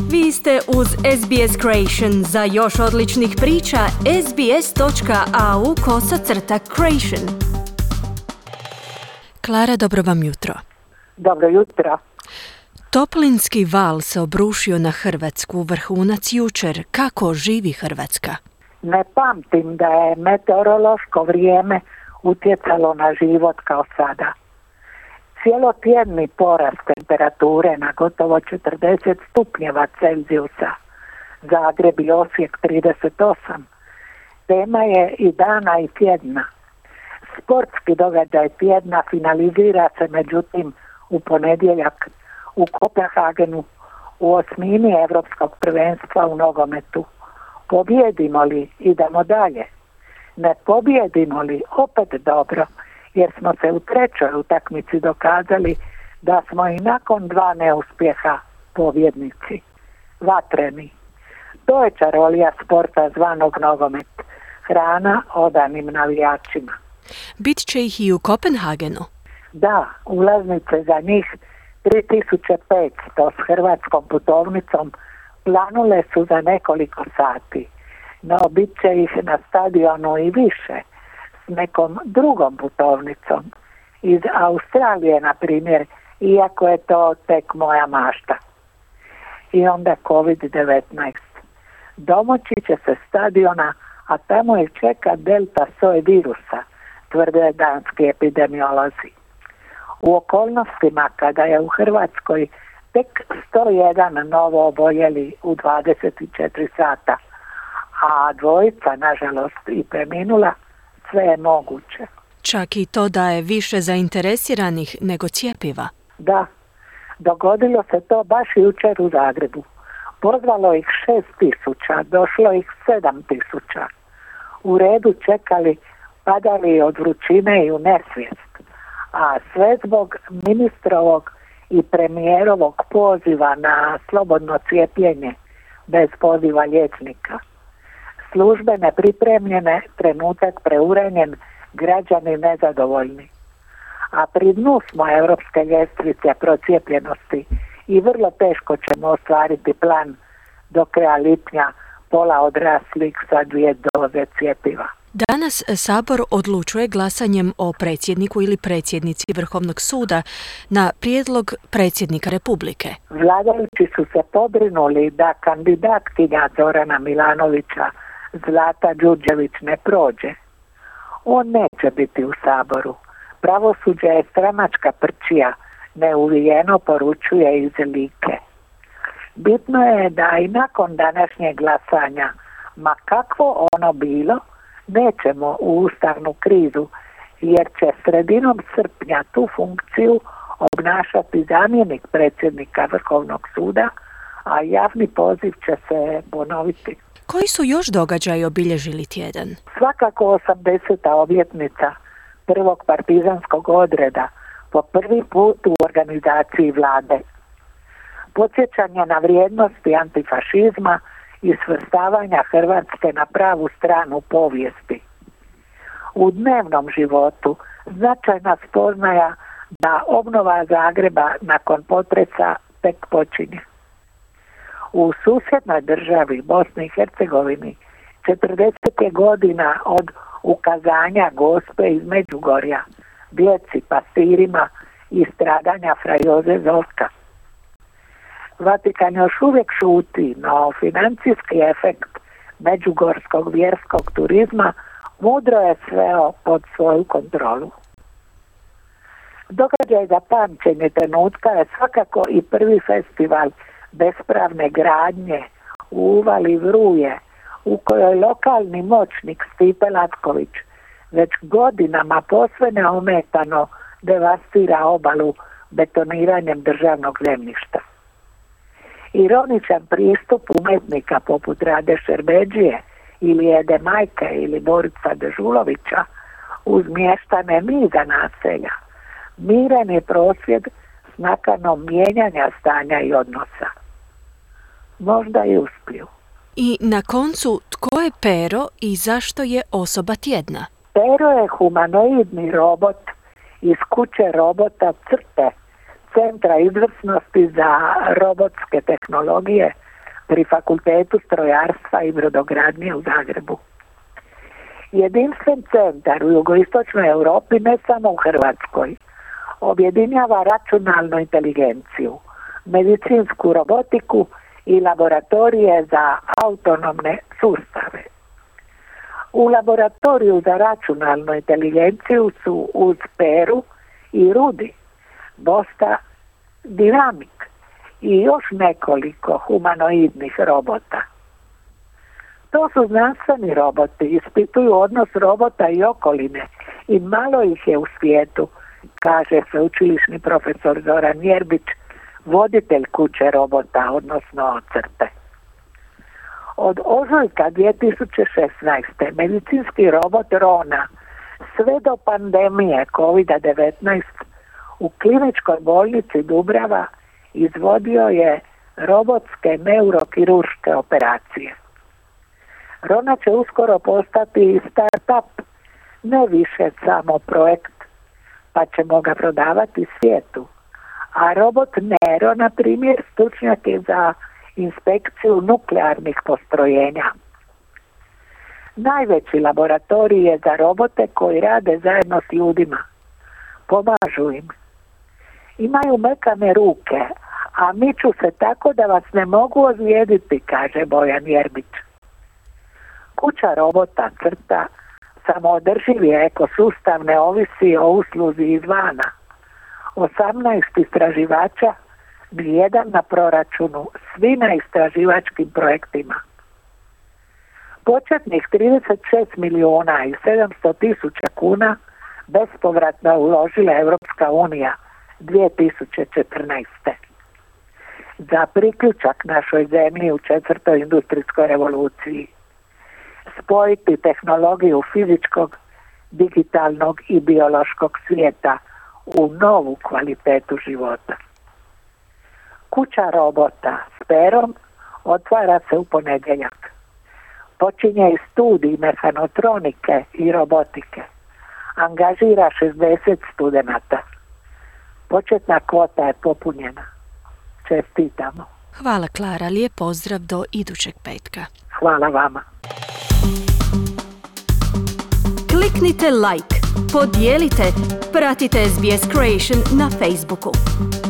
Vi ste uz SBS Creation. Za još odličnih priča, sbs.au/creation. Klara, dobro vam jutro. Dobro jutro. Toplinski val se obrušio na Hrvatsku, vrhunac jučer. Kako živi Hrvatska? Ne pamtim da je meteorološko vrijeme utjecalo na život kao sada. Cijelotjedni porast temperature na gotovo 40 stupnjeva Celzijusa, Zagreb i Osijek 38. Tema je i dana i tjedna. Sportski događaj tjedna finalizira se međutim u ponedjeljak u Kopenhagenu u osmini Europskog prvenstva u nogometu. Pobjedimo li, idemo dalje. Ne pobjedimo li, opet dobro, jer smo se u trećoj utakmici dokazali da smo i nakon 2 neuspjeha pobjednici. Vatreni. To je čarolija sporta zvanog nogomet. Hrana odanim navijačima. Bit će ih i u Kopenhagenu? Da, ulaznice za njih 3500 s hrvatskom putovnicom planule su za nekoliko sati. No, bit će ih na stadionu i više s nekom drugom putovnicom. Iz Australije, na primjer, iako je to tek moja mašta. I onda COVID-19. Domoći će se stadiona, a tamo ih čeka delta soj virusa, tvrde danski epidemiolozi. U okolnostima kada je u Hrvatskoj tek 101 novo oboljeli u 24 sata, a 2 nažalost i preminula, sve je moguće. Čak i to da je više zainteresiranih nego cjepiva. Da, dogodilo se to baš jučer u Zagrebu. Pozvalo ih 6000, došlo ih 7000. U redu čekali, padali od vrućine i u nesvijest. A sve zbog ministrovog i premijerovog poziva na slobodno cijepljenje bez poziva liječnika. Službe nepripremljene, trenutak preuranjen, građani nezadovoljni. A pri dnu smo europske ljestvice procijepljenosti i vrlo teško ćemo ostvariti plan do kraja lipnja pola odraslih sa 2 doze cjepiva. Danas Sabor odlučuje glasanjem o predsjedniku ili predsjednici Vrhovnog suda na prijedlog predsjednika Republike. Vladajući su se pobrinuli da kandidatkinja Zorana Milanovića Zlata Đurđević ne prođe. On neće biti u Saboru. Pravosuđe je stranačka prčija, neuvijeno poručuje iz Like. Bitno je da i nakon današnjeg glasanja, ma kakvo ono bilo, nećemo u ustavnu krizu, jer će sredinom srpnja tu funkciju obnašati zamjenik predsjednika Vrhovnog suda, a javni poziv će se ponoviti. Koji su još događaji obilježili tjedan? Svakako 80. obljetnica prvog partizanskog odreda po prvi put u organizaciji vlade. Podsjećanje na vrijednosti antifašizma i svrstavanja Hrvatske na pravu stranu povijesti. U dnevnom životu značajna spoznaja da obnova Zagreba nakon potresa tek počinje. U susjednoj državi Bosni i Hercegovini 40 godina od ukazanja Gospe iz Međugorja, djeci, pastirima i stradanja fra Joze Zovka. Vatikan još uvijek šuti, no financijski efekt međugorskog vjerskog turizma mudro je sveo pod svoju kontrolu. Događaj za pamćenje trenutka je svakako i prvi festival bespravne gradnje u uvali Vruje, u kojoj lokalni moćnik Stipe Latković već godinama posve neometano devastira obalu betoniranjem državnog zemljišta. Ironičan pristup umjetnika poput Rade Šerbedžije ili Ede Majke ili Borica Dežulovića uz mještane niza naselja miran je prosvjed s nakanom mijenjanja stanja i odnosa. Možda i uspiju. I na koncu, tko je Pero i zašto je osoba tjedna? Pero je humanoidni robot iz kuće robota CRTE, Centra izvrsnosti za robotske tehnologije pri Fakultetu strojarstva i brodogradnje u Zagrebu. Jedinstven centar u jugoistočnoj Europi, ne samo u Hrvatskoj, objedinjava računalnu inteligenciju, medicinsku robotiku i laboratorije za autonomne sustave. U laboratoriju za računalnu inteligenciju su uz Peru i Rudi, Bosta Dynamic i još nekoliko humanoidnih robota. To su znanstveni roboti, ispituju odnos robota i okoline i malo ih je u svijetu, kaže sveučilišni profesor Zoran Jerbić, voditelj kuće robota, odnosno Ocrte. Od ožujka 2016. medicinski robot Rona sve do pandemije COVID-19 u kliničkoj bolnici Dubrava izvodio je robotske neurokirurške operacije. Rona će uskoro postati i start-up, ne više samo projekt, pa ćemo ga prodavati svijetu. A robot Nero, na primjer, stručnjak je za inspekciju nuklearnih postrojenja. Najveći laboratorij je za robote koji rade zajedno s ljudima. Pomažu im. Imaju mekane ruke, a miču se tako da vas ne mogu ozlijediti, kaže Bojan Jerbić. Kuća robota Crta, samoodrživi ekosustav, ne ovisi o usluzi izvana. 18 istraživača, nijedan na proračunu, svi na istraživačkim projektima. Početnih 36 milijuna i 700 tisuća kuna bespovratno je uložila Europska unija 2014. za priključak našoj zemlji u 4. industrijskoj revoluciji. Spojiti tehnologiju fizičkog, digitalnog i biološkog svijeta u novu kvalitetu života. Kuća robota s Perom otvara se u ponedjeljak. Počinje i studij mehanotronike i robotike. Angažira 60 studenata. Početna kvota je popunjena. Čestitamo. Hvala Klara, lijep pozdrav do idućeg petka. Hvala vama. Kliknite like, podijelite, pratite SBS Creation na Facebooku.